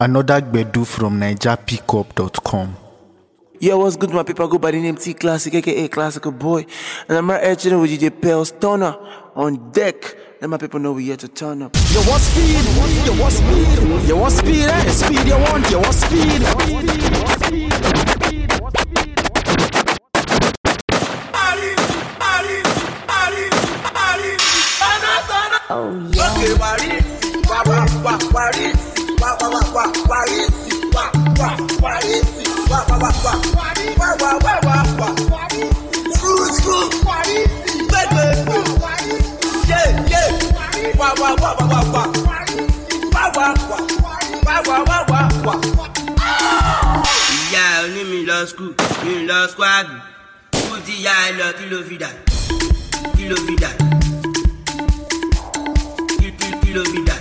Another Gbedu from NigerPickup.com. Yo, what's good, my people? I go by the name T Classic, aka Classical Boy. And I'm right here chilling with DJ Pale Stoner on deck. Let my people know we here to turn up. You want speed? You want speed? You want speed? Eh? Speed you want? You want speed? Oh yeah. Okay, Paris. Yeah, only me love school, me love squad. Put the eye love kilo vida. Kilo vida. Kilo vida.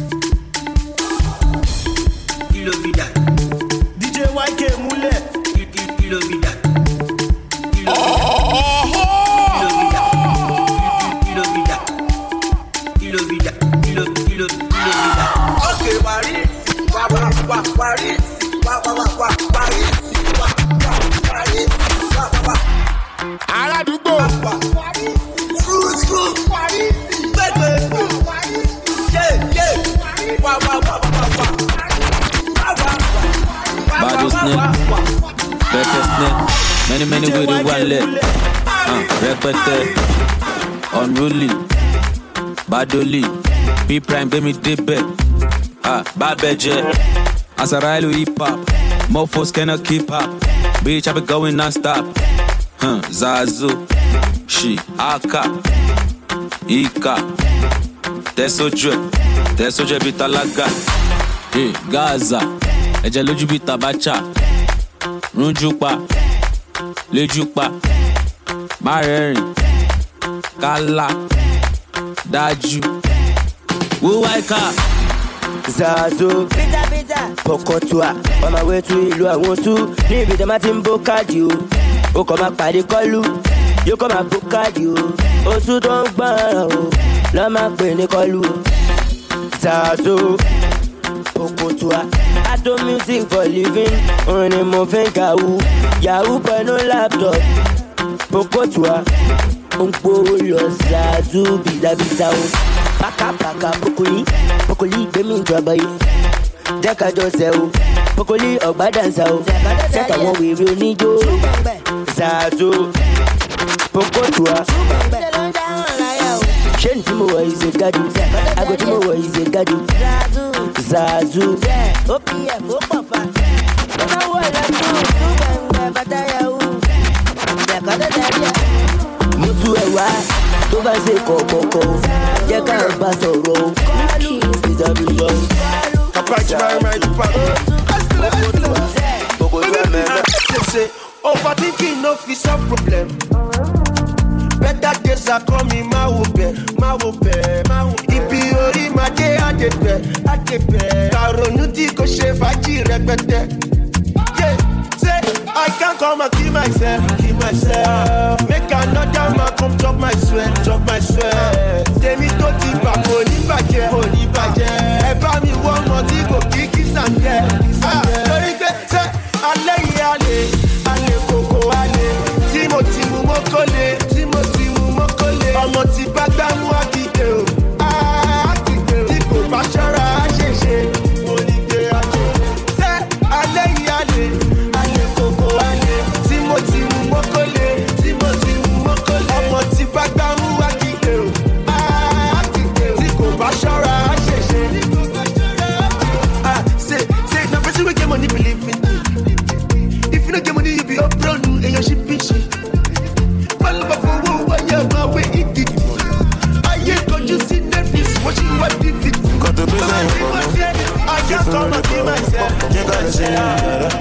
Kilo vida. DJ YK Mule. Kilo vida. Kilo vida. Kilo vida. Okay, Paris. Aládùúgbò. Bado snake, better snake. Many with the one leg. Repete, unruly, badoli, B prime, baby debate. Babeje, Azarailu hip hop. Mofos cannot keep up. Bitch, I be going non-stop. Zazu, she, Aka, Ika, Tesoje bitalaga. Hey, Gaza, Eje loju bitabacha. Runjupa, Lejupa, Marerin, Kala, Daju, Wuwaika. Zazo, Pokotua, on my way to Ilu Awonsu, níbi tí ma ti ń bó káàdì o, ó kọ́ máa pàdé kọ́lù, yóò kọ́ máa bó káàdì o, oṣù tó ń gbọ́n o, lọ́ máa pè ní kọ́lù o. Zazo, Pokotua, I do music for living, òun ni mo fi ń kàwú, Yahoo pẹ̀lú laptop, Pokotua, ó ń gbówó lọ Zazo bìdàbìdà o. Paka, Pokoli, gbẹ̀mí ìjọba yìí. Jẹ́ ká jọ ṣe o, Pokoli ọ̀gbá dànsá o. Sẹ́ka wọn wèrè oníjó. Zazo, Pokotua. Ṣé ní tí mo wọ̀ ìṣe gádùn? Àgọ́ tí mo wọ̀ ìṣe gádùn. Zazo. OPM ó pọ̀ fa. Lọ́nà wọ̀ lọ́sùn tún gbẹ̀ngbẹ̀ bàtà yahoo. Ẹ̀kọ́ tó dàbí ẹ̀. Mo tú ẹ̀ wá. Tó bá ṣe kọ̀ọ̀kọ̀ọ̀kọ̀, jẹ́ ká bá sọ̀rọ̀ o. Overthinking no fit solve problem. Better days are coming, ma wo bẹ̀. Ibi orí máa dé àdébẹ̀. Kàrònú tí kò ṣe fàájì rẹpẹtẹ. I can't come and kill myself. Make another man come chop my sweat. Tèmi tó ti bà kò ní bàjẹ́. Ẹ bá mi wọ́n mọ tí kò kí sàǹjẹ́. Lórí pé ṣé alẹ́ yìí alẹ́ kòkó alẹ́. Tí mo ti mú mọ́kọ́lé. Ọmọ tí bá gbá mú àkìdè o. Tí kò bá ṣọ́ra á ṣèṣe. Mo ní gbé ajé. Ṣé alẹ́ yìí alẹ́. Ọmọ tí bá gbá mú wá kíkẹ́ o. Tí kò bá ṣọ́ra á ṣèṣe. Say na person wey get money believe in. If you no get money you be up brown èèyàn ṣì bí ṣe. Pálíbà fowó wáyé máa wé ìdí. Ayé kojú sí Netflix wọ́n ṣì wá dídì. Nǹkan tó gbé sẹ́yìn pọ̀ mọ́. I just come and be myself. Jẹ́ ká ṣe rárá.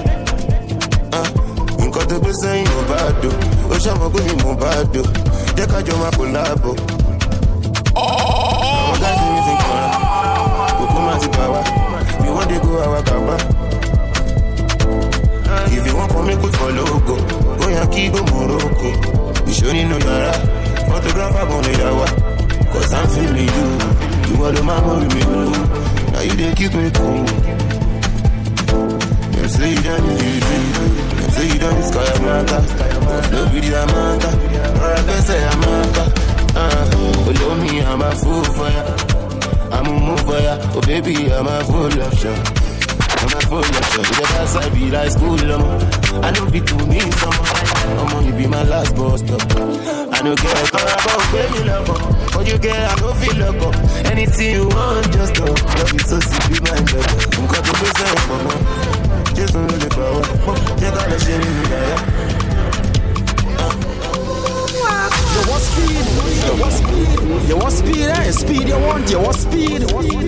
Nǹkan tó gbé sẹ́yìn ò bá dò. Ó ṣàmọ́ pé mi mò bá dò. Jẹ́ ká jọ máa kò láàbò. Àwọn gáàsì mi ti kọ̀ra. Kòkó máa ti bà wá. Bí wọ́n dé kó àwa kàbá. If you want come put for logo. Ó yàn kí gbó Morocco. Ìṣó nínú yàrá. Photographer gan lè yà wá. Cause I'm feeling you. You are the man who me. Now you dey keep me cool. say you done it. Them say you done it, Sky Amaka. No video Amaka. Or I can say Amaka. Below me, I'm a fool for ya. I'm a move for ya. Oh baby, I'm a full option. I'm a full option. To the past I be like school, I know fit to me someone. You be my last boss stop. I don't care about baby love. What you get, I don't feel love. Anything you want, just go. Love you so sick, be my love. I'm got to be saying, mama. Just don't really power. You gotta share it with me. You want speed, you want speed, you want speed, eh? Speed you want speed,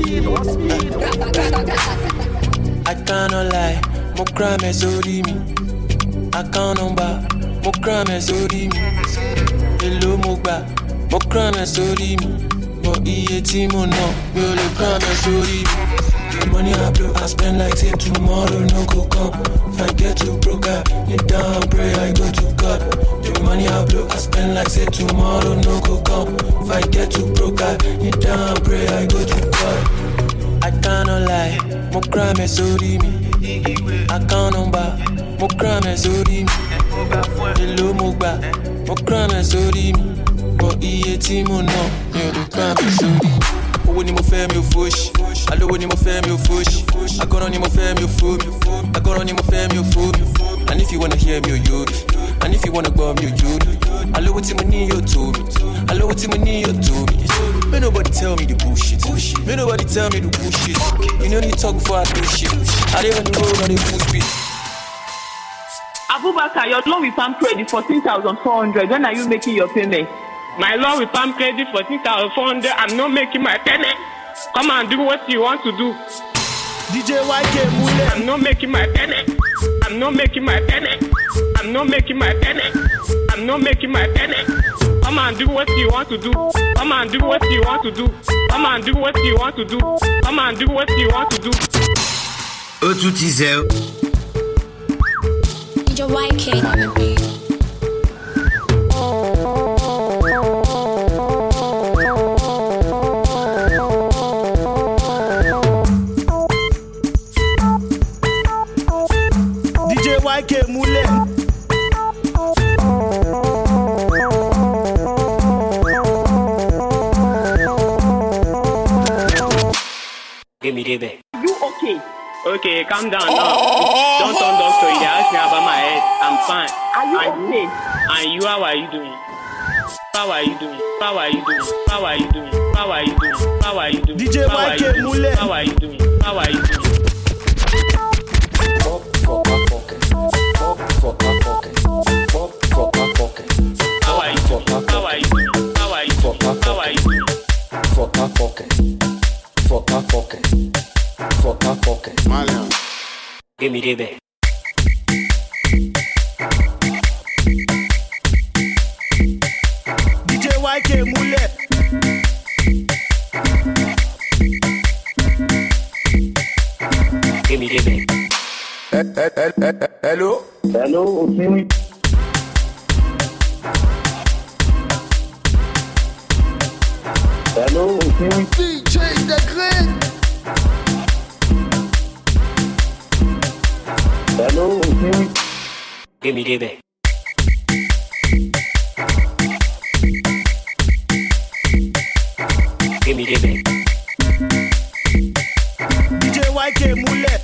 I cannot lie, mo crime is odi me. I can't buy, mo crime is odi me. Hello mo gba, mo crime is odi me. Mo iye tí mo ná, mi ò lè crime is odi me. The money I blow, I spend like say tomorrow no go come. If I get too broke, I kneel down, pray, I go to God. The money I blow, I spend like say tomorrow no go come. If I get too broke, I kneel down, pray, I go to God. I cannot lie, mo crime is odi me. I can't buy, mo crime is odi me. Hello mo gba, mo crime is odi me. Mo iye tí mo ná, mi ò lè crime is odi me. Owó ni mo fẹ́ mi ò fòṣì, alówó ni mo fẹ́ mi ò fòṣì, agọ́rọ̀ ni mo fẹ́ mi ò fò mi, agọ́rọ̀ ni mo fẹ́ mi ò fò mi. And if you wanna hear me ò yó mi, and if you wanna gbọ́ mi ò yó mi, alówó tí mo ní yóò tó mi, alówó tí mo ní yóò tó mi. May nobody tell me the bullshit, may nobody tell me the bullshit. You know need talk before I do shit. I dey on the road on the full speed. Abubakar, your loan with Palm Credit 14,400. When are you making your payment? My loan with Palm Credit 14,400. I'm not making my payment. Come and do what you want to do. DJ YK Mule. I'm not making my payment. I'm not making my payment. I'm not making my payment. I'm not making my payment. Come and do what you want to do. Come and do what you want to do. Come and do what you want to do. Come and do what you want to do. O2T0. DJ YK on the beat. YK Mule. Give me the back. You okay? Okay, calm down now. Don't turn doctor. You ask me about my head. I'm fine. Are you okay? And you, how are you doing? How are you doing? How are you doing? How are you doing? How are you doing? How are you doing? DJ YK Mule. How are you doing? How are you doing? Fuck my pocket. Fuck my pocket. Fuck my pocket. How are you doing? How are you doing? How are you doing? How are you doing? Fuck my pocket. Fuck my pocket. Fuck my pocket. Malian. Give me the back. DJ YK Mule. Give me the back. Hello? Hello, okay. Hello, okay. DJ The Green. Hello, okay. Give me the back. Give me the back. DJ YK Mule.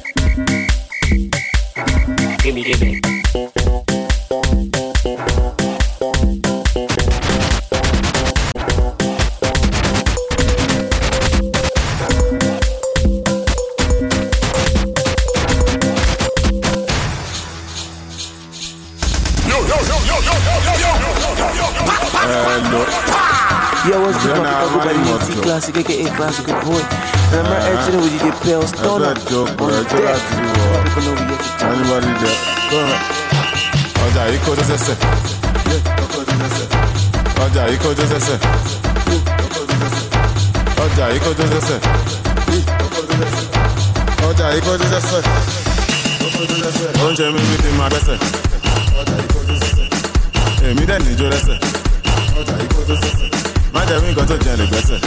Give me the back. Yo, what's good, my people? Everybody in T Classic, aka Classical Boy. And I'm right here with DJ Pels Tona. Anybody there? Go ahead. Ọjà yìí kó jẹ́sẹ̀ sẹ̀. Ọjà yìí kó jẹ́sẹ̀ sẹ̀. Ọjà yìí kó jẹ́sẹ̀ sẹ̀. Ọjà yìí kó jẹ́sẹ̀ sẹ̀. Oúnjẹ mi ní ti máa dẹ́sẹ̀. Èmi dẹ̀ níjó dẹ́sẹ̀. Má jẹ́ mi nǹkan tó jẹ́ lè gbẹ́sẹ̀.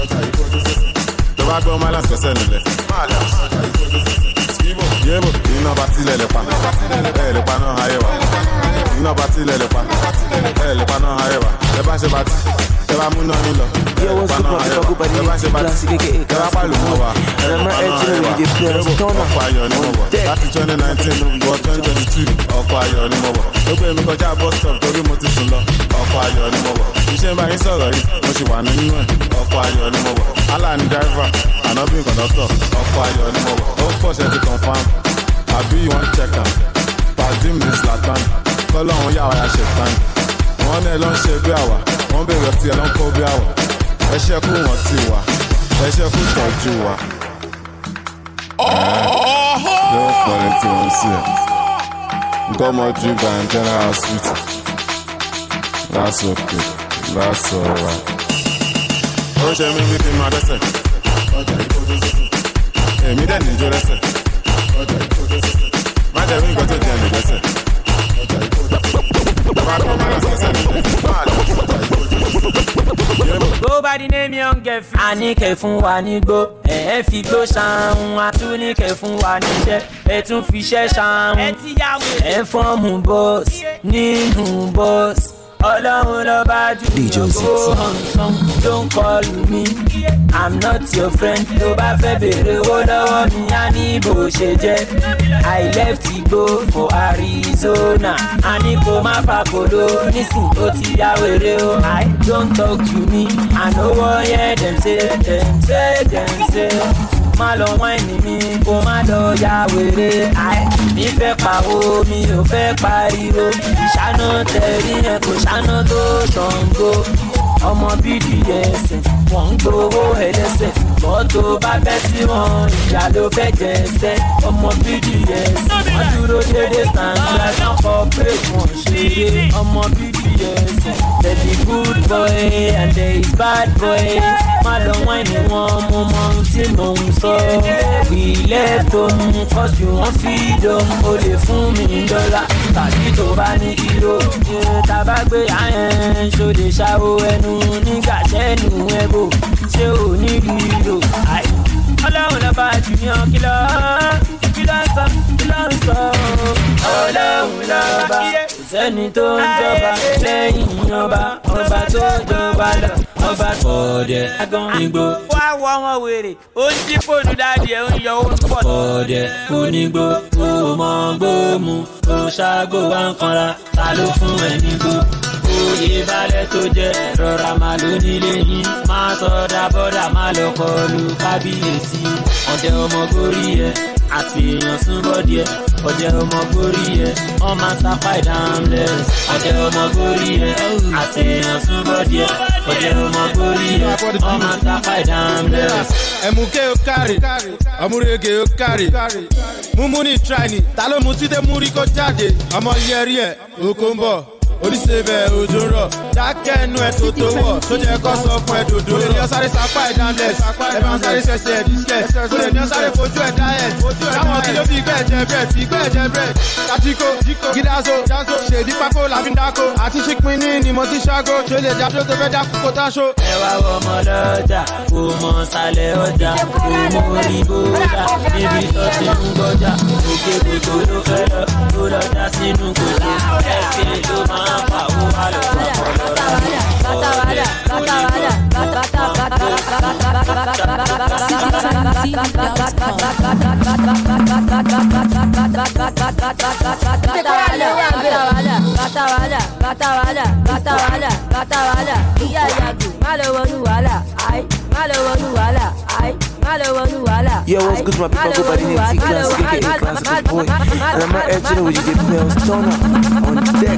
Tó bá gbọ́ máa lásìkẹ́sẹ̀ nílẹ̀. Yébò, iná Iná bá tilẹ̀ lè pa, ẹ̀ lè pa náà ayé wa. Iná bá tilẹ̀ lè pa, ẹ̀ lè pa náà ayé wa. Ẹ bá ṣe bá ti, ẹ bá mú náà nílọ. Ẹ bá náà ayé wa. Ẹ bá ṣe bá ti, ẹ bá pàlù mọ́ wa. Ẹ bá náà ayé wa. Ọkọ̀ ayọ̀ ni mo wọ̀. Láti 2019 wọ 2022, ọkọ̀ ayọ̀ ni mo wọ̀. Ó gbé mi kọjá bus stop torí mo ti sùn lọ. Ọkọ̀ ayọ̀ ni mo wọ̀. Iṣẹ́ bá yín sọ̀rọ̀ yìí, mo sì wà nínú ẹ̀. Ọkọ̀ ayọ̀ ni mo wọ̀. Allah ni driver, ànábì conductor. Ọkọ̀ ayọ̀ ni mo wọ̀. Ó pọ̀ ṣe ti confirm. Àbí wọ́n check am. Pàdé mi Zlatan. Kọ́lọ́hún yà wá ya ṣe tán. Wọ́n ní ẹ ló ń ṣe bí àwà. Wọ́n bèrè ọtí ẹ ló ń kó bí àwà. Ẹ ṣe kú wọ́n ti wà. Ẹ ṣe kú tọ́jú wa. Yóò pọ̀ létí wọn sí ẹ̀. Gọ́mọ̀jú by General Suit. That's okay. That's alright. Ó ṣe mí bí kí n máa dẹ́sẹ̀. Èmi dẹ̀ níjó dẹ́sẹ̀. Má jẹ́ rí nǹkan tó jẹ́ mi dẹ́sẹ̀. Bàbá tó máa lọ sẹ́sẹ̀ mi. Go by the name young girl. A ní kẹ̀ fún wa nígbó. Ẹ fi gbó ṣàrùn. A tún ní kẹ̀ fún wa níṣẹ́. Ẹ tún fi iṣẹ́ ṣàrùn. Ẹ fọ́ọ̀mù bọ́ọ̀sì nínú bọ́ọ̀sì. Ọlọ́run ló bá jù go handsome, don't call me, I'm not your friend. Tó bá fẹ́ bèrè owó lọ́wọ́ mi, á ní bó ṣe jẹ́. I left to go for Arizona. A ní kó má fa kòló, nísìn ó ti yá wèrè o. I don't talk to me, I know what yeah, them say. Má lọ wáìnì mi, kó má lọ ya wèrè. Mi fẹ́ pawó, mi ò fẹ́ pariwo. Ìṣáná tẹ̀rí ẹ̀ kò ṣáná tó Ṣàngó. Ọmọ BDS wọ́n ń gbowó ẹlẹ́sẹ̀. Mọ́tò bá bẹ́ sí wọn, ìyá ló fẹ́ jẹ́sẹ̀. Ọmọ BDS wọ́n dúró dédé standard náà corporate wọ́n ṣeré. Ọmọ BDS there be good boy and there is bad boy. Má lọ wáìnì wọn, mo mọ ohun tí mò ń sọ. We left home cause you wan feed home. O lè fún mi $1 tàbí tó bá ní kìló. Tàbá gbé àyẹn ṣó lè ṣàwó ẹnu nígbà tẹ́nu ẹ̀bò. Ṣé o ní lílo? Ọlọ́run lọ bá junior kìlọ̀ sọ. Ọlọ́run lọ bá kò sẹ́ni tó ń jọba lẹ́yìn ọba tó jọba lọ. Ọba kọ̀ọ̀dẹ̀ onígbó. Wá wọ wọn wèrè, ó ń jí fóònù dáadé ẹ̀ ń yọ owó pọ̀. Kọ̀ọ̀dẹ̀ onígbó, ó mọ gbóòmù, ó ṣàgbó wá ń kanra, ta ló fún ẹ nígbó? Oyè balẹ̀ tó jẹ́ rọra máa ló nílé yín, máa sọ̀dà bọ́dà máa lọ kọlu kábíyèsí. Ọ̀dẹ̀ ọmọ gorí ẹ̀, àti èèyàn súnbọ̀ díẹ̀. Ọ̀dẹ̀ ọmọ gorí ẹ̀, wọ́n máa tapá ìdáhùnlẹ̀. Ọ̀dẹ̀ ọmọ gorí ẹ̀, àti èèyàn súnbọ̀ díẹ̀. Ọ̀dẹ̀ ọmọ gorí ẹ̀, wọ́n máa tapá ìdáhùnlẹ̀. Ẹ̀mùké ó kárì, ọmúrege ó kárì. Múmú ní tíráìnì, ta ló mu títẹ́ mú rí kó jáde? Ọmọ yẹrí ẹ̀, oko ń bọ̀. Oríṣiríṣi òjò rọ̀, dákẹ́ ẹnu ẹ̀ tó tó wọ̀, tó jẹ́ kó sọ fún ẹ dòdò. Olè ní ọ̀sáré sapá ẹ̀ dáńlẹ̀, ẹ bá ń sáré ṣẹṣẹ ẹ̀ díṣẹ̀. Olè ní ọ̀sáré fojú ẹ̀ dá ẹ̀. Káwọn kí ló fi gbẹ́ ẹ̀jẹ̀ bẹ́ẹ̀ tí gbẹ́ ẹ̀jẹ̀ bẹ́ẹ̀. Tàtíkò, gídáso, ṣèdí pákó làbí dáko. Àti ṣípin ní ni mo ti ṣágo, ṣe lè dájọ́ tó fẹ́ dákú kó táṣó. Ẹ wá wọ ọmọ lọ́jà, kò mọ sálẹ̀ ọjà, kò mọ orí bójà, níbi tó ti ń gbọ́jà. Òkè gbogbo ló fẹ́ lọ, tó lọ́jà sínú kòtò. Ẹ̀sìn ló máa Yo, what's good, my people? Go by the name T-Class, aka Classical Boy. And I'm right here with you, bells, turn up on deck.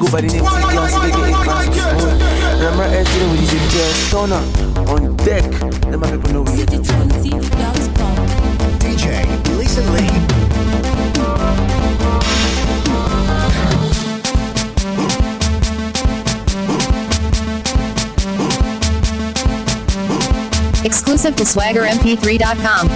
go by the name T-Class, aka Class of Boy. And I'm right here chilling with DJ Bell Stoner on deck. Let my people know we get DJ, listen lead. Exclusive to SwaggerMP3.com.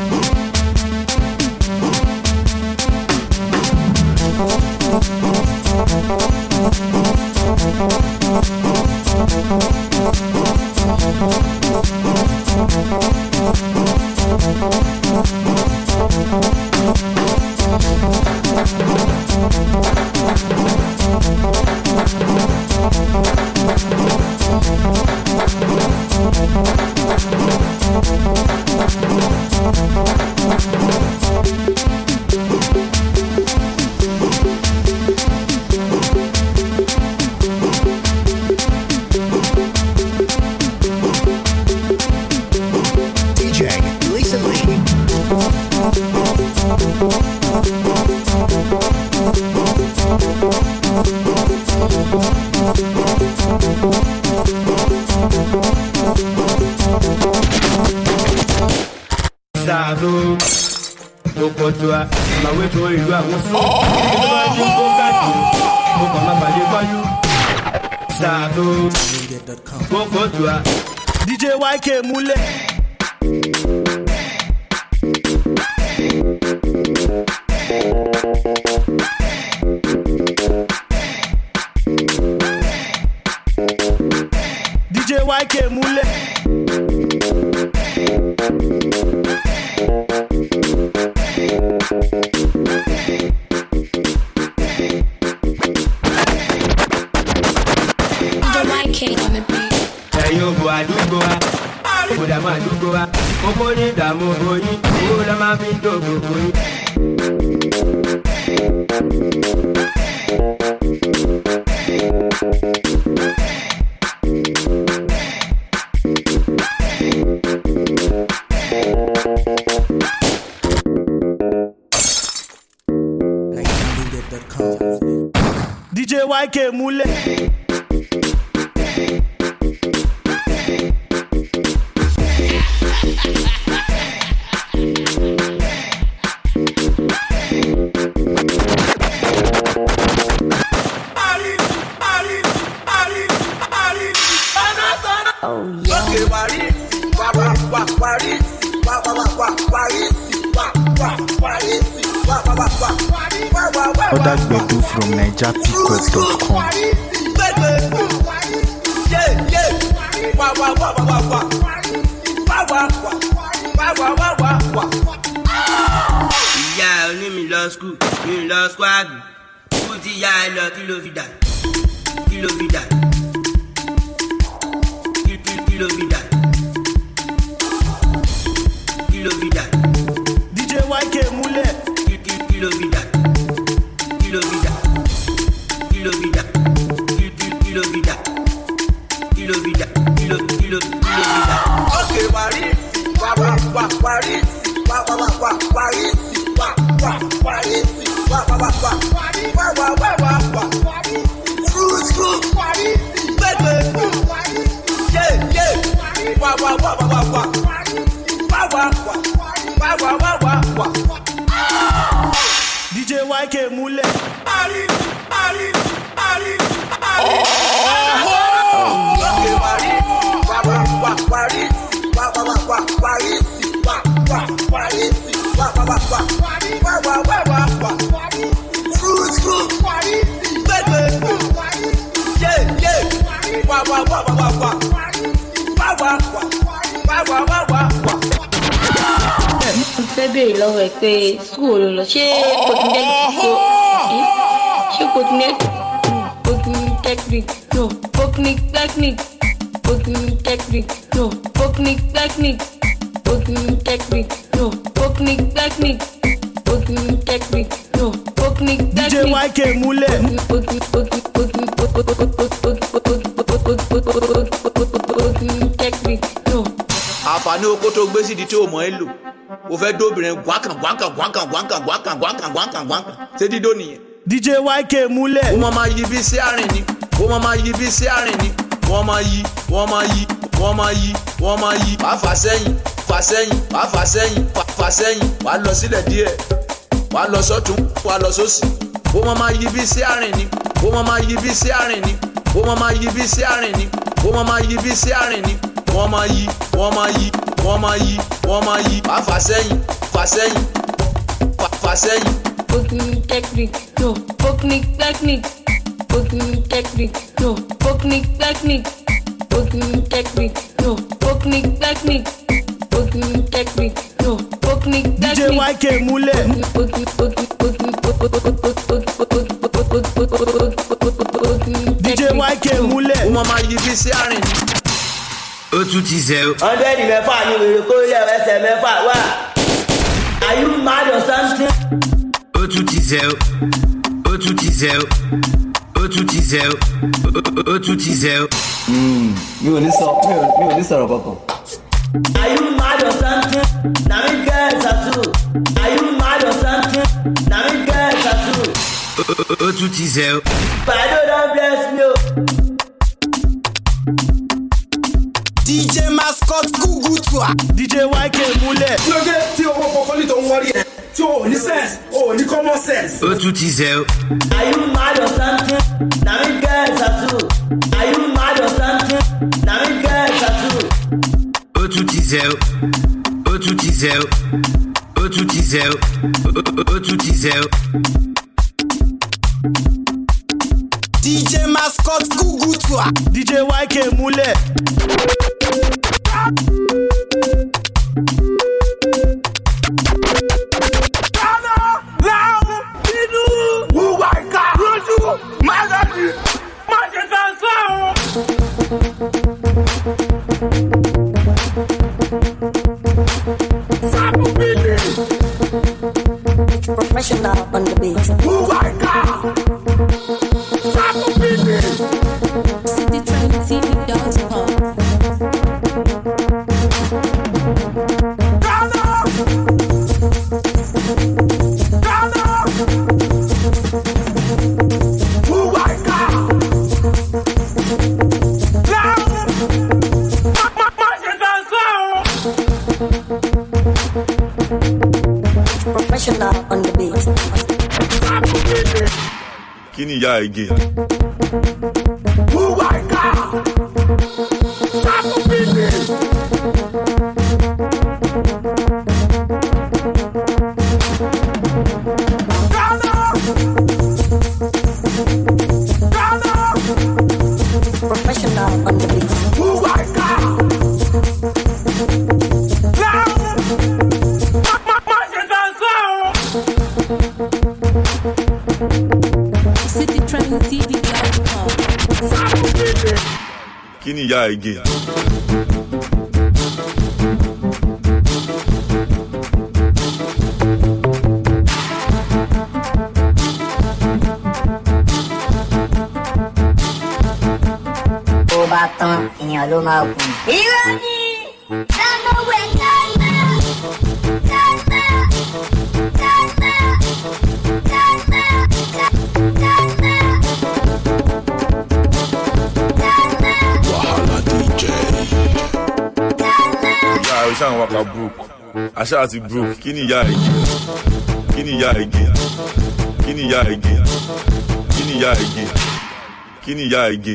DJ YK Mule. DJ YK Mule. DJ YK Mule. Other Gbedu from NigerPeacock.com. Ìyá oní mi lọ school, mi lọ squad. Kú ti yá ẹ lọ kí ló fi dà? Kí ló fi dà? Kí ló fi dà? Kí ló fi dà? DJ YK Mule. Kí ló fi dà? Kí ló fi dà? Kí ló fi dà? Kí ló fi dà? Kí ló fi dà? Kí ló fi dà? Okay, Paris, Paris, DJ YK Mule. fẹ́ béèrè lọ́wọ́ ẹ pé school ló lọ ṣé polytechnic no polytechnic no polytechnic no polytechnic no polytechnic DJ YK Mule. àǹfààní oko tó gbé sídìí tí o mọ̀ ẹ́ lò o fẹ́ dóbìnrin gbọ́nkàn ṣé dídó nìyẹn. DJ YK múlẹ̀. Ó máa máa yí bí sí àárín ni. Ó máa máa yí bí sí àárín ni. Wọ́n máa yí, wọ́n máa yí, wọ́n máa yí, wọ́n máa yí. Wàá fà sẹ́yìn, fà sẹ́yìn, wàá fà sẹ́yìn, fà sẹ́yìn. Wàá lọ sílẹ̀ díẹ̀. Wàá lọ sọ́tún, wàá lọ sósì. Ó máa máa yí bí sí àárín ni. Ó máa máa yí bí sí àárín ni. Ó máa máa yí bí sí àárín ni. Ó máa máa yí bí sí àárín ni. Wọ́n máa yí, wọ́n máa yí, wọ́n máa yí, wọ́n máa yí. Wàá fà sẹ́yìn, fà sẹ́yìn, fà sẹ́yìn. Booking technique, no. Booking technique. Booking technique, no. Booking technique. Booking technique, no. Booking technique. Booking technique, no. Booking technique. DJ YK múlẹ̀. DJ YK múlẹ̀. Ó máa máa yí bí sí àárín ni. Ó tún ti zẹ̀ o. 100 mẹ́fà ni wèrè kó lẹ̀ ẹsẹ̀ mẹ́fà wà. Are you mad or something? Ó tún ti zẹ̀ o. Ó tún ti zẹ̀ o. Ó tún ti zẹ̀ o. Ó tún ti zẹ̀ o. Mi ò ní sọ̀rọ̀ kankan. Are you mad or something? Na me get tattoo. Are you mad or something? Na me get tattoo. Ó tún ti zẹ̀ o. Pàdé don bless me o. DJ Mascot Gugu toi. DJ YK múlẹ̀. Lóge tí owó kọ̀ọ̀kan ní tó ń wọrí ẹ̀ tí o ní sense o ní common sense. Ó tún ti zẹ̀ o. Are you mad or something? Na me get tattoo. Are you mad or something? Na me get tattoo. Ó tún ti zẹ̀ o. Ó tún ti zẹ̀ o. Ó tún ti zẹ̀ o. Ó tún ti zẹ̀ o. DJ Mascot Gugu toi. DJ YK múlẹ̀. Professional on the beat. CityTrendTV.com. Professional on the beat. Kí ni ìyá igi? Professional on the beat. CityTrendTV.com. Kí ni ìyá igi? Tó bá tán, èèyàn ló máa kù. Irọ́ ni! Dáná wẹ̀ dáná! Dáná! Dáná! Dáná! Wahala DJ. Ìyá rẹ̀ ṣáà ń wákà brook. Àṣà àti brook. Kí ni ìyá igi? Kí ni ìyá igi? Kí ni ìyá igi? Kí ni ìyá igi? Kí ni ìyá igi?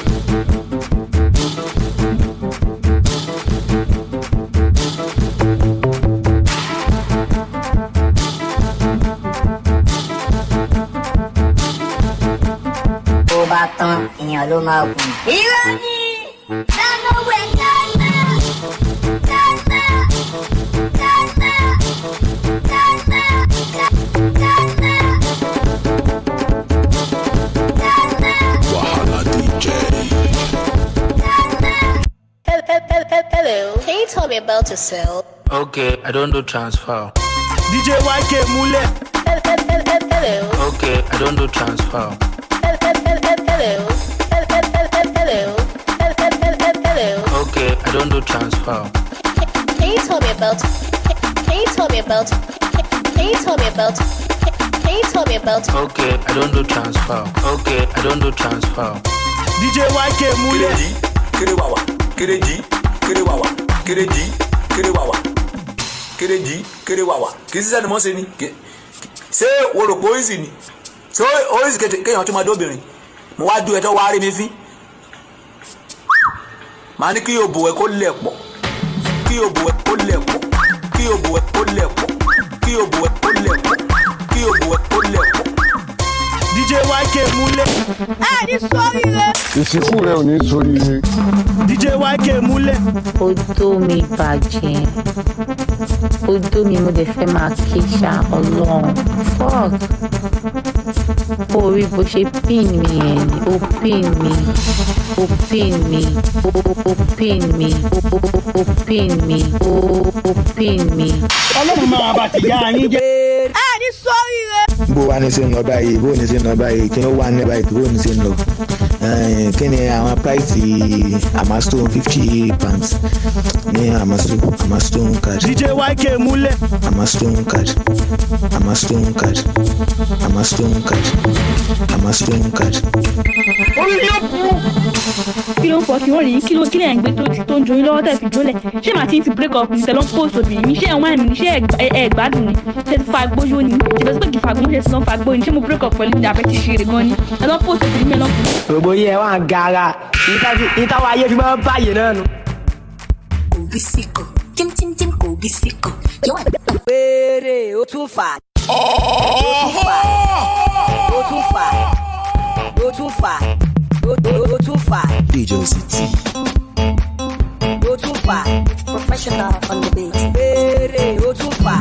Tó bá tán, èèyàn ló máa kù. Irọ́ ni! Dáná wẹ̀ dáná! Dáná! Dáná! Dáná! Dáná! Wahala DJ. Hello, can you tell me about yourself? Okay, I don't do transfer. DJ YK múlẹ̀. Hello. Okay, I don't do transfer. Hello. Okay, I don't do transfer. Can you tell me about? Can you tell me about? Can you tell me about? Can you tell me about Okay, I don't do transfer. Okay, I don't do transfer. DJ YK Mule. Kerewawa, Kereji, Kerewawa, Kereji, Kerewawa, Kereji, Kerewawa. Kì í sísẹ́ ni mo ṣe ni. Ṣé o rò pé oríṣi ni? Ṣé oríṣi kéèyàn tó máa dóbìnrin? Mo wá dú ẹjọ́ wá rí mi fín. Màá ní kí yóò bò ẹ́ kó lẹ̀ pọ̀. Kí yóò bò ẹ́ kó lẹ̀ pọ̀. Kí yóò bò ẹ́ kó lẹ̀ pọ̀. Kí yóò bò ẹ́ kó lẹ̀ pọ̀. Kí yóò bò ẹ́ kó lẹ̀ pọ̀. DJ YK Mule. Ní sórí rẹ̀. Ìsìnkú rẹ̀ ò ní sórí rẹ̀. DJ YK Mule. Odó mi bàjẹ́. Odó mi mo dẹ̀ fẹ́ máa ké ṣá Ọlọ́run. Fuck. Orí bó ṣe pin mi ẹ̀ ni. Ó pin mi. Ó pin mi. Ó pin mi. Ó pin mi. Ó pin mi. Ọlọ́run máa bá ti yá yín jẹ́. Ní sórí rẹ̀. Bó wá ní sí ń lọ báyìí, bó ní sí ń lọ báyìí, kí ló wà ní báyìí, bó ní sí ń lọ. Kí ni àwọn price Amastone £50 ní Amastone card. DJ YK Mule. Amastone card. Amastone card. Amastone card. Amastone card. Orí yóò kú. Kí ló ń fọ kí wọ́n rí kí ló kílẹ̀ ń gbé tó ń joyin lọ́wọ́ tẹ̀ fi jólẹ̀? Ṣé màá ti ń fi break up ní tẹ̀lọ́ post obìnrin mi? Ṣé ẹ̀wọ̀n mi? Ṣé ẹ̀gbádùn ni? Ṣé ti fa gbóyó ni? Ṣé bẹ́sẹ̀ pé kì í fa gbóyó ṣe ti lọ́ fa gbóyó ni? Ṣé mo break up pẹ̀lú ìdàbẹ́ ti ṣe rè gan ni? Tẹ̀lọ́ post obìnrin mi lọ́. Gbogbo yẹ wà ń gara. Ìtawọ̀ ayé fi máa ń báyìí náà nù. Kòbísíkò, tímtímtím kòbísíkò. Wéré ó tún fà. Ó tún fà. Ó tún fà. Ó tún fà. Ó tún fà. DJ City. Ó tún fà. Professional on the beat. Wéré ó tún fà.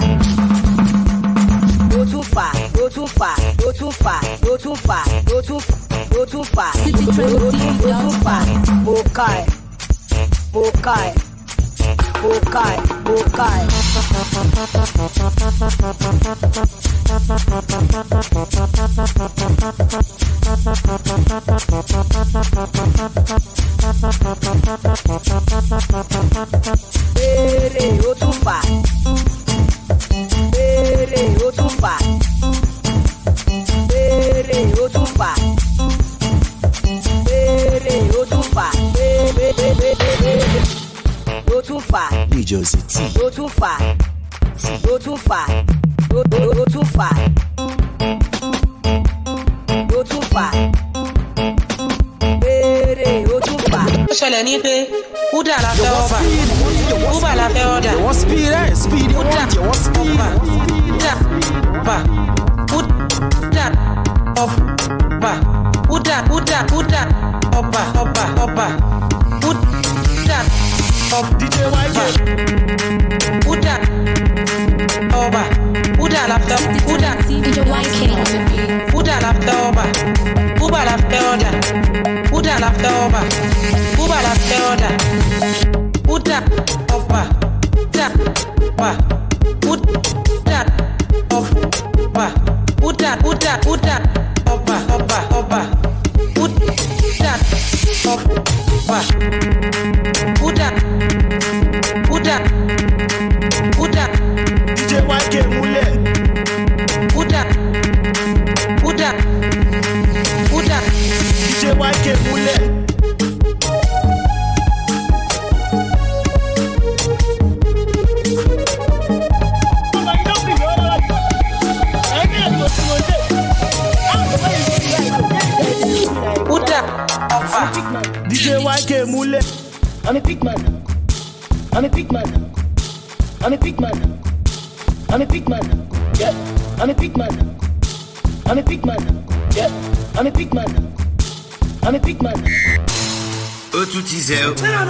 Ó tún fà. Ó tún fà. Ó tún fà. Ó tún fà. Ó tún fà. Ó tún fà. Ó tún fà. Mo ká ẹ̀. Mo ká ẹ̀. Mo ká ẹ̀. Mo ká ẹ̀. Wéré ó tún fà. Wéré ó tún fà. Wéré ó tún fà. Wéré ó tún fà. Ó tún fà. DJ City. Ó tún fà. Ó tún fà. Ó tún fà. Ó tún fà. Wéré ó tún fà. Ó ṣẹlẹ̀ ní pé Uda la fẹ́ ọba, Uba la fẹ́ ọ̀dà. You want speed, eh? Speed, you want, you want speed. Uda, ọba, Uda, ọba, Uda, ọba, ọba, Uda, DJ YK. Uda, ọba, Uda la fẹ́, Uda, DJ YK? Uda la fẹ́ ọba, Uba la fẹ́ ọ̀dà, Uda la fẹ́ ọba, Uba la fẹ́ ọ̀dà, Uda, ọba, Uda, ọba, Uda, ọba, Uda, ọba, ọba, Uda, ọba, Uda, DJ YK Mule. Uda, DJ YK Mule. Uda, ọba. DJ YK Mule. I'm a big man. I'm a big man. I'm a big man. I'm a big man. Yeah. I'm a big man. I'm a big man. Yeah. I'm a big man. I'm a big man. Ó tún ti zẹ́ o.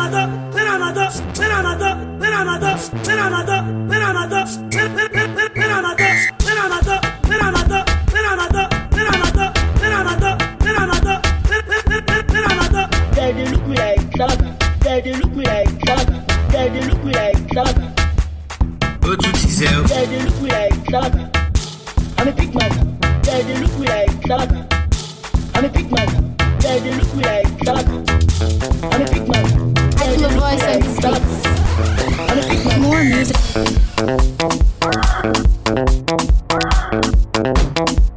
They look me like Shalaga. They look me like Shalaga. They look me like Shalaga. Ó tún ti zẹ́ o. They look me like Shalaga. I'm a big man. They look me like Shalaga. I'm a big man. They look me like Shalaga. I'm a big man. I feel a voice and speaks. I'm a big man. More music.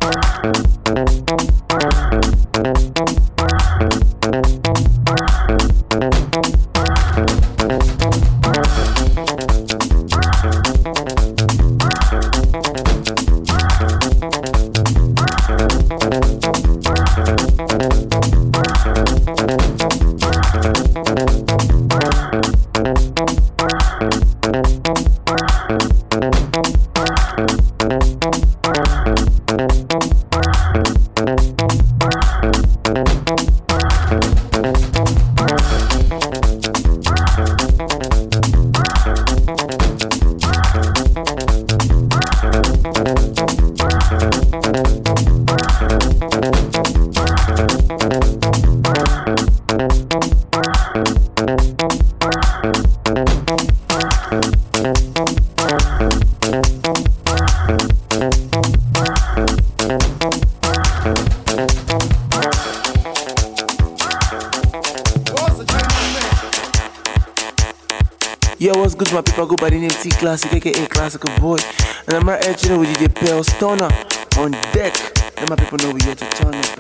Yo, what's good, my people? I go by the name T Classic, aka Classical Boy. And I'm right here chilling with DJ Pale Stoner on deck. And my people know we here to turn up.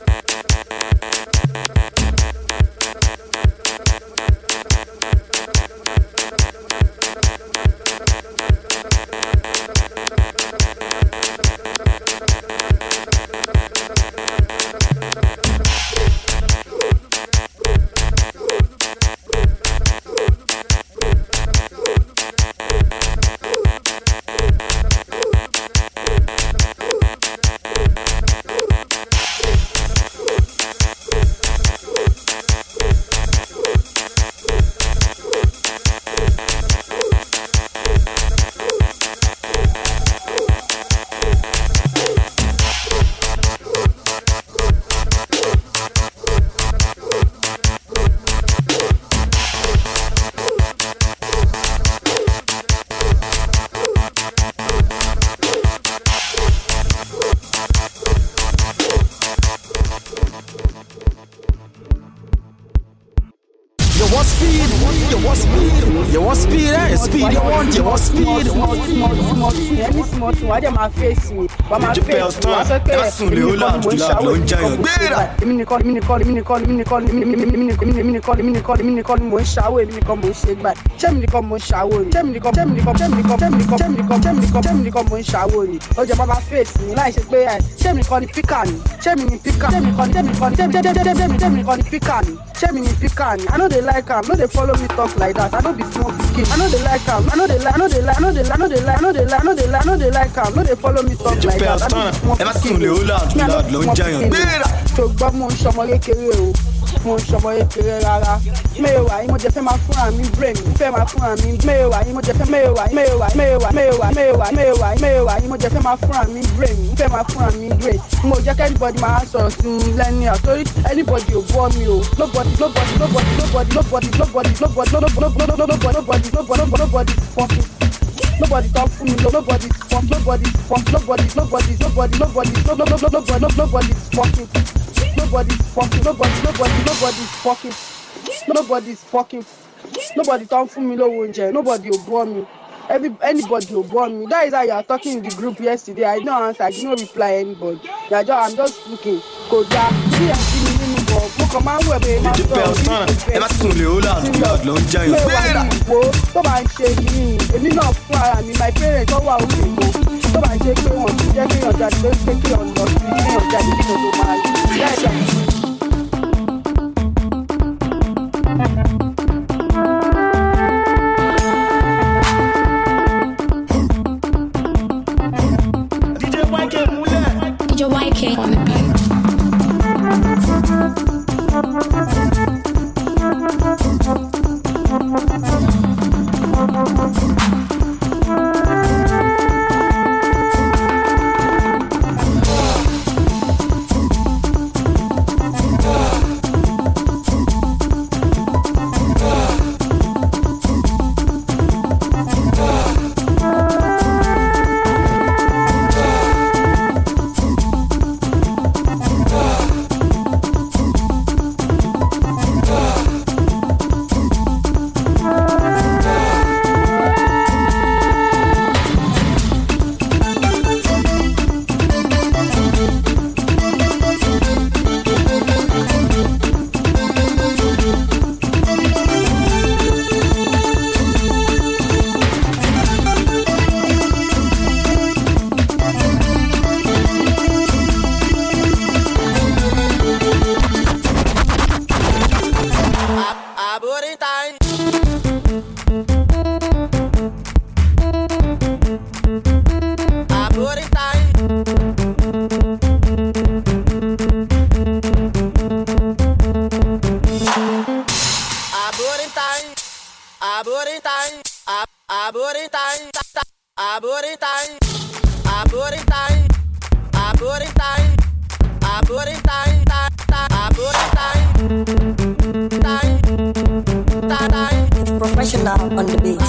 I know they like him, no they follow me talk like that. I know be small pikin. I know they like him, I know they like him, no they follow me talk like that. I know be small pikin. To gbọ́ mo ń ṣọmọ kékeré o, mo ń ṣọmọ kékeré rárá. Mẹ́wàá yìí mo jẹ fẹ́ máa fún àmì brain, fẹ́ máa fún àmì. Mẹ́wàá yìí mo jẹ fẹ́ mẹ́wàá yìí mo jẹ fẹ́ máa fún àmì brain, fẹ́ máa fún àmì brain. Mo jẹ́ kí anybody máa sọ̀rọ̀ sí mi lẹ́ni àtórí anybody ò bọ́ mi o. Nobody fucking. Nobody talk for me, nobody fucking. Nobody talk for me, nobody will bore me. Anybody will bore me. That is how you are talking in the group yesterday. I don't answer, I did not reply anybody. I'm just looking. Tó bá ń ṣe yìí, èmi náà fún ara mi, my parents wọ́n wà òkè mọ́. Tó bá ń ṣe pé wọ́n ti jẹ́ kéèyàn jáde ló ṣe kéèyàn lọ sí kéèyàn jáde kéèyàn tó máa rí. DJ YK on the beat. Professional on the beat.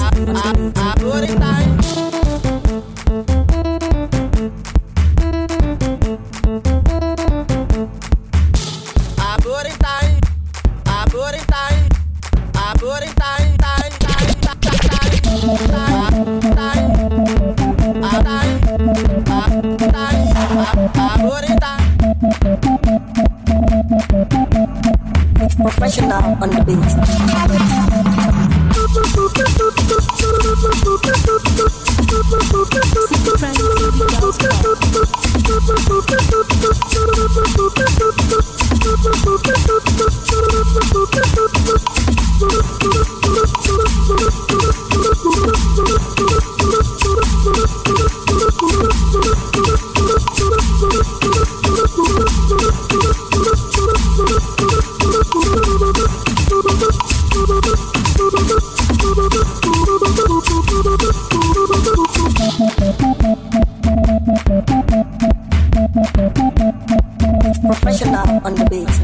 Professional on the beat.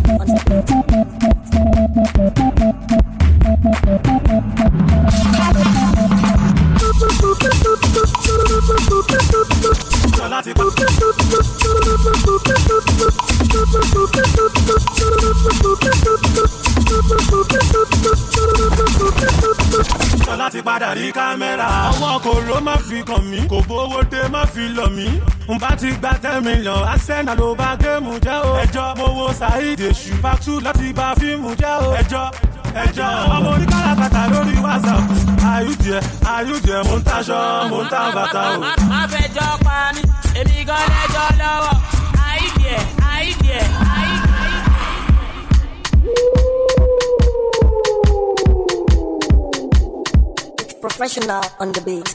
Láti padà rí kámẹ́rà. Ọwọ́ kò ló má fi kàn mí, kò bówó dé má fi lọ mí. N bá ti gba 10 million, Arsenal ló bá géèmù jẹ́ o. Ẹjọ́ mowó Saheed Èṣù Part 2 láti bá fíìmù jẹ́ o. Ẹjọ́ ọmọ oníkàràkàtà lórí WhatsApp. Ayúdìẹ mo ń taṣọ, mo ń ta bàtà o. Má fẹjọ́ pa mí, èmi gan lẹ́jọ́ lọ́wọ́. Ayúdìẹ. Professional on the beat.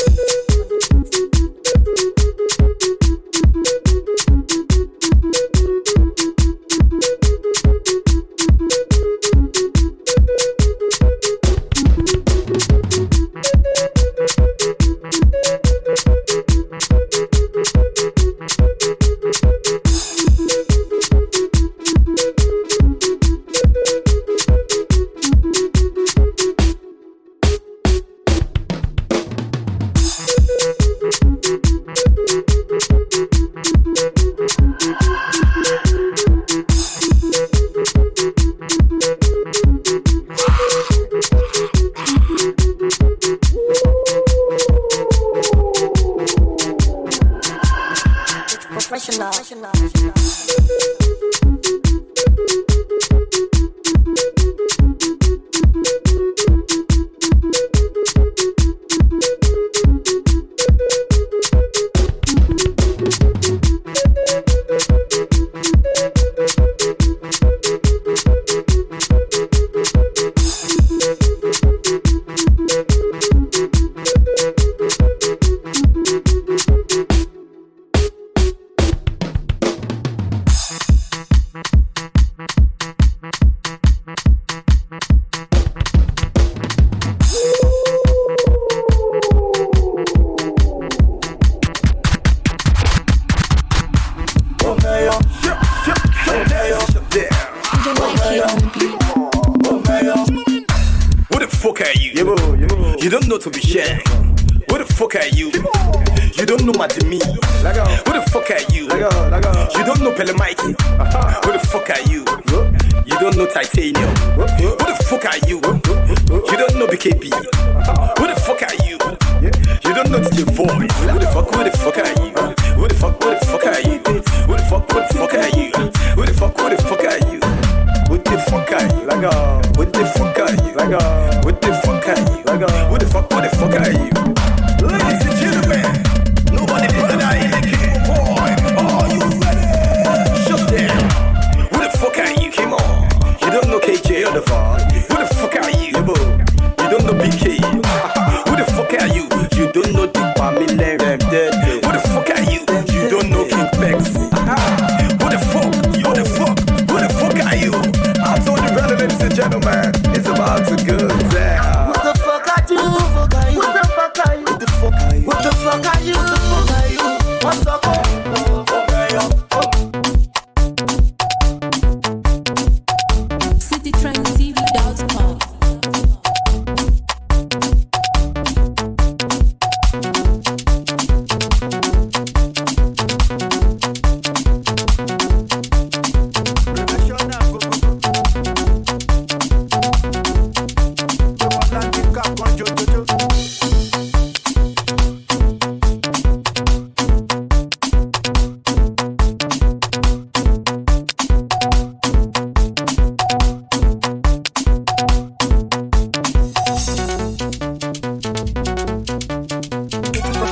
You don't know to be sharing. Who the fuck are you? You don't know Matimi. Who the fuck are you? You don't know Pelemighty. Who the fuck are you? You don't know Titanium. Who the fuck are you? You don't know BKB. Who the fuck are you? You don't know DJ Voice. Who the fuck are you? Who the fuck are you? Who the fuck are you? Who the fuck are you? What the fuck are you? What the fuck are you? What the fuck are you? What the fuck are you? Ladies and gentlemen, nobody brother in the game, boy. Are you ready? Shut down. Who the fuck are you? Come on. You don't know KJ or the far. Who the fuck are you? You don't know BK. Who the fuck are you? You don't know the family. Who the fuck are you? You don't know King Pex. Who the fuck? Who the fuck are you? I'm so the ladies and gentlemen.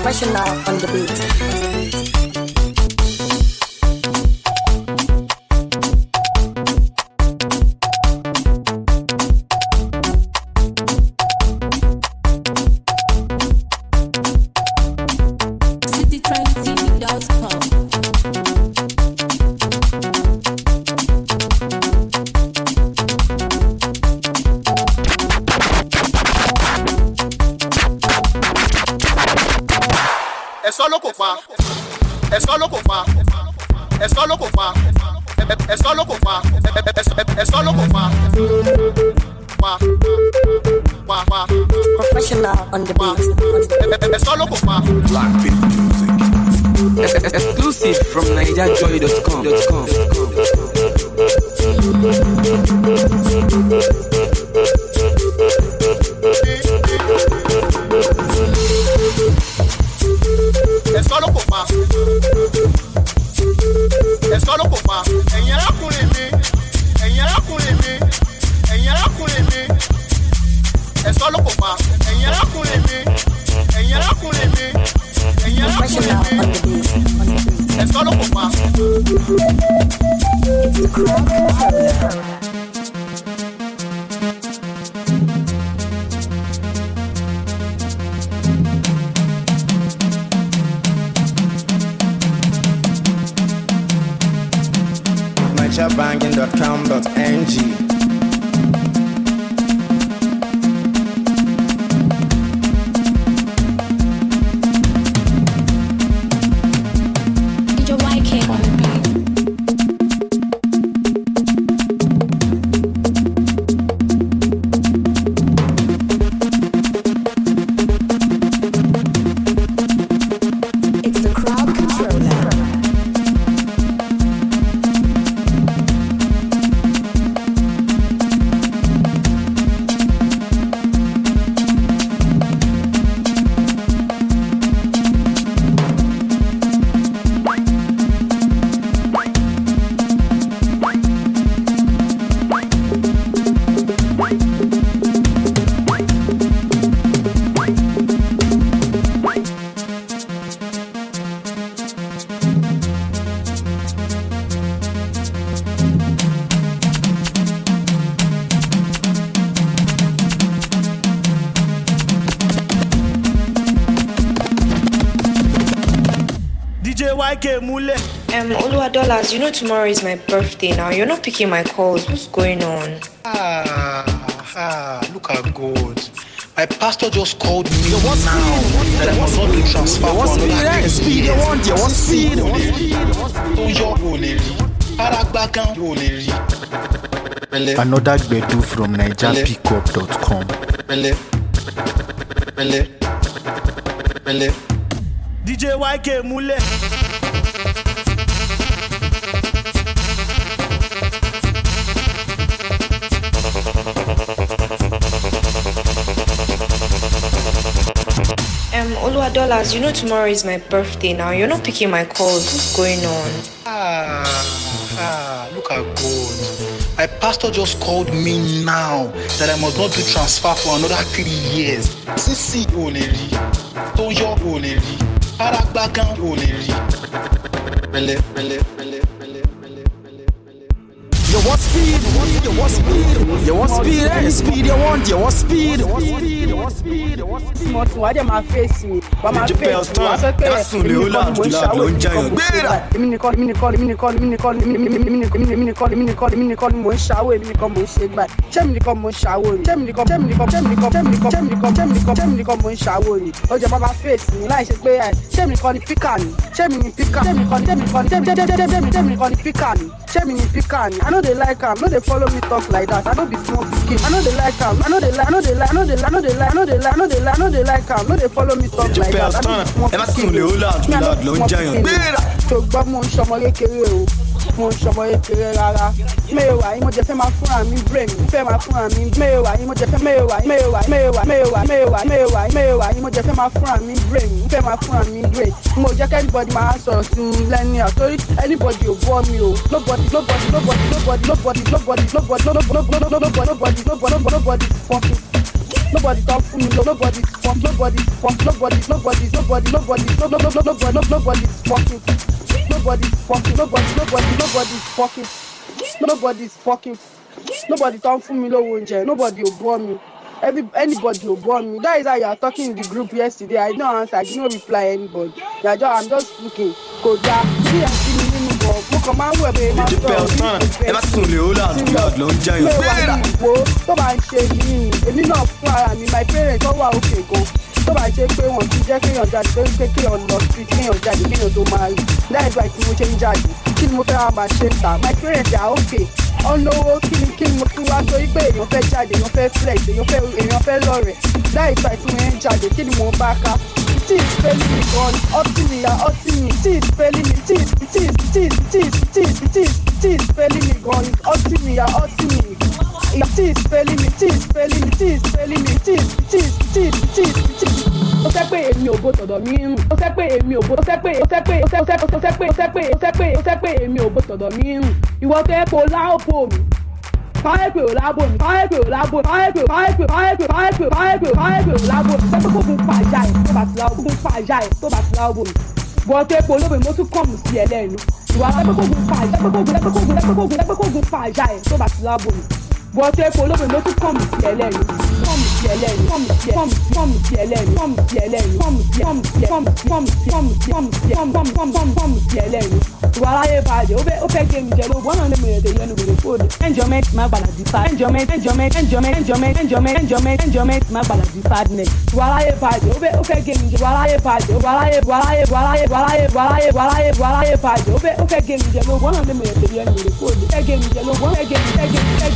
professional on the beat. Ẹ̀sọ́ ló kò pa, ẹ̀sọ́ ló kò pa, ẹ̀sọ́ ló kò pa, ẹ̀sọ́ ló kò pa, ẹ̀sọ́ ló kò pa. Professional on the beat. Ẹ̀sọ́ ló kò pa. Blackpink music. Exclusive from NigerJoy.com. Ẹ̀sọ́ ló kò pa, ẹ̀sọ́ ló kò pa. Ẹ̀yin arákùnrin mi, ẹ̀yin arákùnrin mi, ẹ̀yin arákùnrin mi. Ẹ̀sọ́ ló kò pa, ẹ̀yin arákùnrin mi, ẹ̀yin arákùnrin mi, ẹ̀yin arákùnrin mi. Ẹ̀sọ́ ló kò pa. NigerBanging.com.ng. DJ YK on the beat. It's the crowd controller. DJ YK Mule. Oluwadolas, you know tomorrow is my birthday now. You're not picking my calls. What's going on? Look at God. My pastor just called me now that I must not do transfer. You want speed? You want speed? Another Gbedu from NigerPickup.com. DJ YK Mule. Oluwadolas, you know tomorrow is my birthday now. You're not picking my calls. What's going on? Look at God. My pastor just called me now that I must not do transfer for another 3 years. Sisi Oleri, Toyo Oleri, Paragbagan Oleri. You want speed? You want speed? You want speed? Hey, speed you want? You want speed? Mo tún wá dé máa fèsì, wá máa fèsì, wá sọ pé èmi nìkan ni mò ń ṣàwó, èmi nìkan mò ń ṣe gbà. Ṣé mi nìkan mò ń ṣàwó ni? Ṣé mi nìkan mò ń ṣàwó ni? Ó jẹ́ bàbá fèsì ní láì ṣe pé ṣé mi nìkan ni píkà ni? Ṣé mi ni píkà ni? Ṣé mi ni píkà ni? I no dey like am, no dey follow me talk like that. I no be small pikin. I no dey like am, I no dey like am, no dey follow me talk like that. I no be small pikin. Ṣùgbọ́n mo ń ṣọmọ kékeré o, mo ń ṣọmọ kékeré rárá. Mẹ́wàá yìí mo jẹ fẹ́ máa fúnra mi brain, mẹ́wàá yìí mo jẹ fẹ́ máa fúnra mi brain. Mo jẹ́ kí anybody máa sọ̀rọ̀ sí mi lẹ́ni àtórí anybody ò bọ́ mi o. Nobody fucking Nobody talk for me, nobody's fucking, nobody's fucking, nobody's fucking, nobody talk for me, no one, nobody will bore me. Anybody will bore me. That is how you are talking in the group yesterday. I don't answer, I did not reply anybody. I'm just looking. Koda, see I see me in the book. Mo kàn máa ń wẹ̀ bẹ́ẹ̀ máa ń sọ̀rọ̀. Ẹ má sùn lè ó láàdú láàdú ló ń jẹun. Bẹ́ẹ̀ ni ìwò tó bá ń ṣe yìí, èmi náà fún ara mi, my parents wọ́n wà òkè gan. Tó bá ṣe pé wọ́n ti jẹ́ kéèyàn jáde pé kéèyàn lọ street kéèyàn jáde kéèyàn tó máa rí. That is why tí mo ṣe ń jáde. Kí ni mo fẹ́ wá máa ṣe ta? My parents are okay. Ọlọ́wọ́ kí ni mo tún wá sórí pé èèyàn fẹ́ jáde, èèyàn fẹ́ flex, èèyàn fẹ́ lọ́rẹ̀. That is why tí mo ń jáde, kí ni mo bá ká? It is failing me gone, up to me, it is failing me, it is failing me gone, up to me, it is failing me. Ó fẹ́ pé èmi ò bó tọ̀dọ̀ mi rùn. Ó fẹ́ pé èmi ò bó tọ̀dọ̀ mi rùn. Ìwọ fẹ́ kó láòpò mi. Fáyẹ̀pẹ̀ ò lábò mi. Fáyẹ̀pẹ̀ ò lábò mi. Pẹ́pẹ́ kó gun pàjá ẹ̀ tó bá ti láwọ́ mi. Bọ́tẹ́ epo olóbìn mo tún kọ̀mù sí ẹ lẹ́nu. Ìwà pẹ́pẹ́ kó gun pàjá ẹ̀ tó bá ti láwọ́ mi. Bọ́tẹ́ epo olóbìn mo tún kọ̀mù sí ẹ lẹ́nu. Ìwà aláyé bàjẹ́ ó fẹ́ gé mi jẹ lóògùn ọ̀nà lè mèrè tèyẹ nu wèrè fóònù. Enjoyment má gbàdá di sad. Enjoyment má gbàdá di sadness. Ìwà aláyé bàjẹ́ ó fẹ́ gé mi jẹ. Ìwà aláyé bàjẹ́ ó fẹ́ gé mi jẹ lóògùn ọ̀nà lè mèrè tèyẹ nu wèrè fóònù. Fẹ́ gé mi jẹ lóògùn ọ̀nà lè mèrè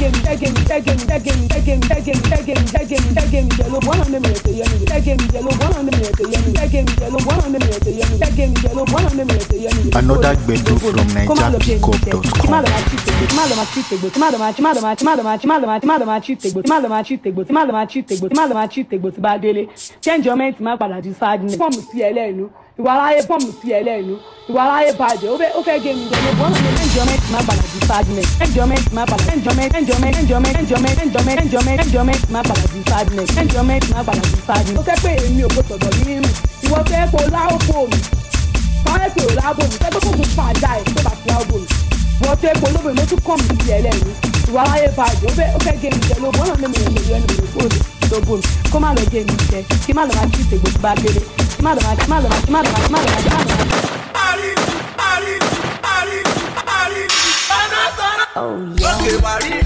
Another gbedu from NigerPickup.com. Enjoyment má padà di sadness. Pọ́ọ̀mù sí ẹlẹ́nu. Ìwà aláyé pọ́ọ̀mù sí ẹlẹ́nu. Ìwà aláyé bàjẹ́ ó fẹ́ gé mi jẹ lóògùn ọ̀nà lè enjoyment má padà di sadness. Enjoyment má padà di sadness. Ó fẹ́ pé èmi ò bó tọ̀dọ̀ mi rùn. Ìwọ fẹ́ kó láòpò mi. Fáyẹ̀pẹ̀ ò lábò mi. Pẹ́pẹ́ kó gun pàjá ẹ̀ tó bá ti láwọ́ mi. Bọ́tẹ́ epo olóbìn mo tún kọ̀mù sí ẹ lẹ́nu. Ìwà aláyé bàjẹ́ ó fẹ́ gé mi jẹ lóògùn ọ̀nà lè mèrè tèyẹ nu wèrè fóònù. Lógún kó má lọ gé mi jẹ kí má lọ máa tí ìtẹ̀gbò tí bá délé kí má lọ máa. Oh yeah. Okay, Paris,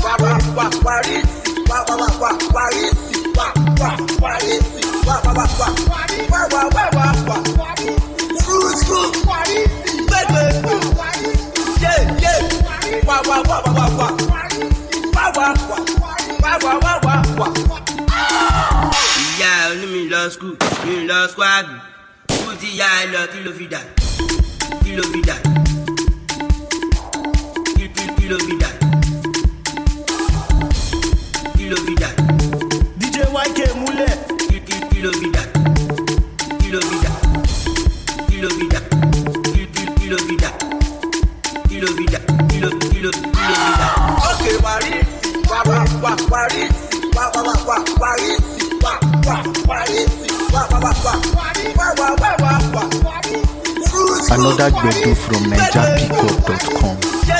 ìyá olú mi lọ skul mi lọ squad kú ti ya ẹ lọ kí ló fi dà. DJ YK múlẹ̀. Kí ló fi dà. Okay, Paris. Another gbedu from NigerPickup.com.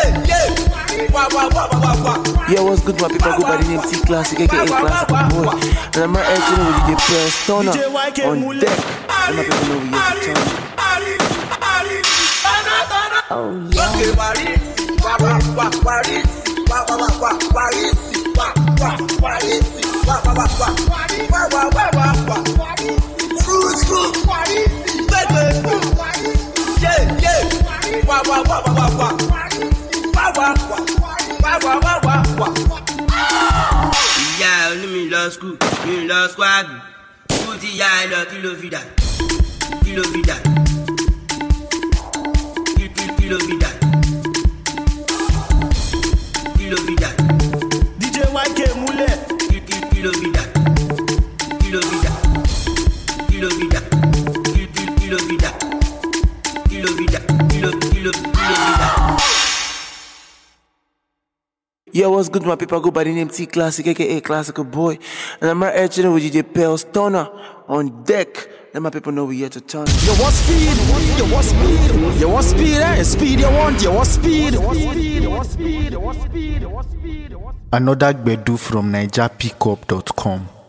Yo, what's good, my people? Go by the name T Classic, aka Classical Boy. And I'm not actually with the press turn up on deck. And my people know we have to turn. Oh yeah. Okay, Paris. Ìyá olú mi lọ skul mi lọ squad kú ti ya ẹ lọ kí ló fi dà. DJ YK múlẹ̀. Kí ló fi dà. Yo, what's good, my people? I go by the name T Classic, aka Classical Boy. And I'm right here chilling with DJ Pale Stoner on deck. Let my people know we here to turn. You want speed? You want speed? You want speed? Speed you want? You want speed? Another Gbedu from NigerPickup.com.